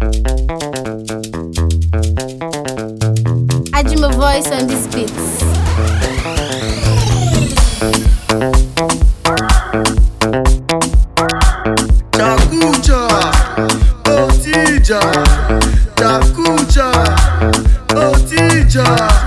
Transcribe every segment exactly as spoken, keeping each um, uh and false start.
Ajima voice on this beats. Takucha, Otija, Takucha, Otija.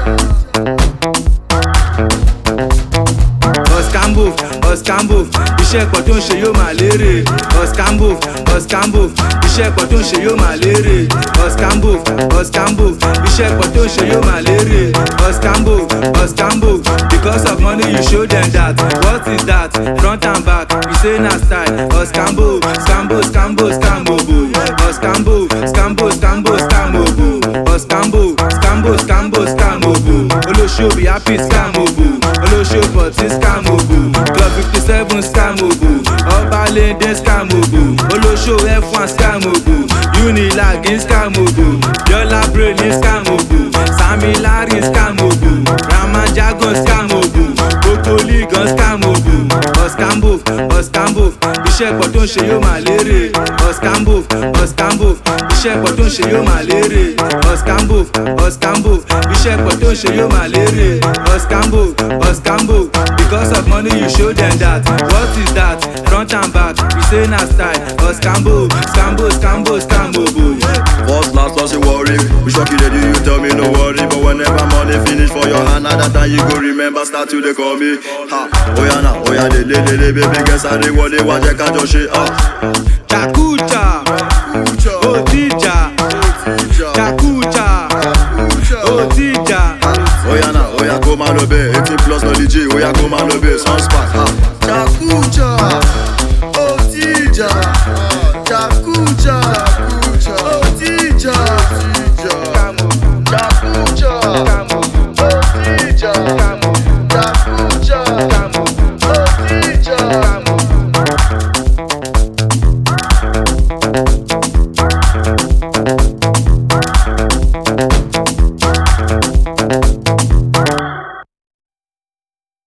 Oscambo, Oscambo, iṣẹ́ pọ̀ tó ń ṣe yóò máa lérè. Oscambo, Oscambo, iṣẹ́ pọ̀ tó ń ṣe yóò máa lérè. Oscambo, Oscambo, iṣẹ́ pọ̀ tó ń ṣe yóò máa lérè. Oscambo, Oscambo, because of money you show them that. What is that? Front and back, you say na style. Oscambo, Scambo, Scambo, Scamobo. Oscambo, Scambo, Scambo, Scamobo. Oscambo, Scambo, Scambo, Scamobo. Olosho be happy Scamobo. Olosho party Scamobo. Club fifty-seven Scamobo. Ọba Lende Scamobo. Olosho F one Scamobo. Unilag Scamobo. Yola Brain Scamobo. Sami Larry Scamobo. Ramajagon Scamobo. Koko Ligon Scamobo. Oscambo, Oscambo, iṣẹ́ pọ̀ tó ń ṣe yóò máa lérè. Oscambo, Oscambo, iṣẹ́ pọ̀ tó ń ṣe yóò máa lérè. Oscambo, Oscambo, iṣẹ́ pọ̀ tó ń ṣe yóò máa lérè. Oscambo, Oscambo, because of money you show them that. What is that? Front and back, you say na style. Oscambo, Scambo, Scambo, Scamobo. First, last, lost, you worry. We shock you, you tell me no worry. But whenever money finish for your hand, at that time you go remember, start to they call me. Ha, oh yeah, now, oh yeah, they, they, they, they, baby, guess I they what they want, they can't just shit. Ah, Takucha, Otija, Takucha, Otija. oh yeah, now, oh yeah, go man obey. eighteen plus no D J, oh yeah, go man obey. Sounds